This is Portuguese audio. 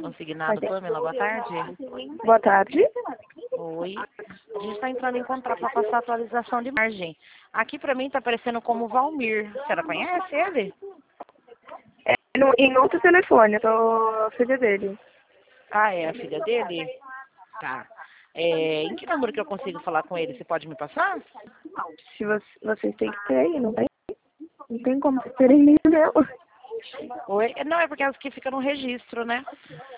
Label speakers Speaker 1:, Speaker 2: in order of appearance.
Speaker 1: Consignado Pamela, boa tarde.
Speaker 2: Boa tarde.
Speaker 1: Oi. A gente está entrando em contato para passar a atualização de margem. Aqui para mim está aparecendo como Valmir. A senhora conhece ele?
Speaker 2: Em outro telefone, eu sou filha dele.
Speaker 1: Ah, é a filha dele? Tá. Em que número que eu consigo falar com ele? Você pode me passar?
Speaker 2: Se vocês têm que ter aí, não tem? Não tem como vocês terem nem dela.
Speaker 1: Oi? Não, é porque as que ficam no registro, né?